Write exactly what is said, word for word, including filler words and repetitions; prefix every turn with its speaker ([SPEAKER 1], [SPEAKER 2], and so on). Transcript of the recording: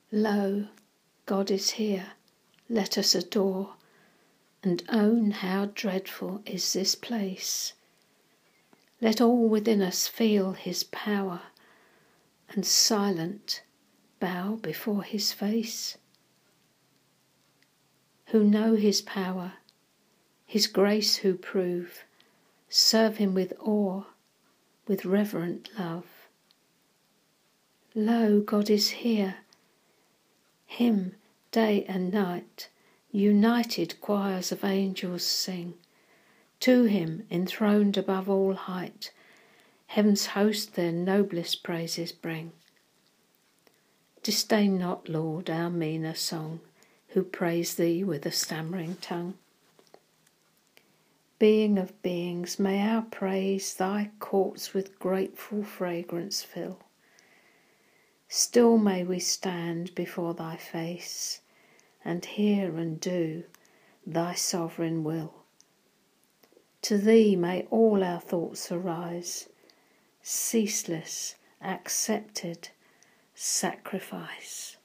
[SPEAKER 1] Lo, God is here, let us adore, and own how dreadful is this place. Let all within us feel his power, and silent bow before his face. Who know his power, his grace who prove, serve him with awe, with reverent love. Lo, God is here, him day and night united choirs of angels sing. To him, enthroned above all height, heaven's host their noblest praises bring. Disdain not, Lord, our meaner song, who praise thee with a stammering tongue. Being of beings, may our praise thy courts with grateful fragrance fill. Still may we stand before thy face, and hear and do thy sovereign will. To thee may all our thoughts arise, ceaseless, accepted sacrifice.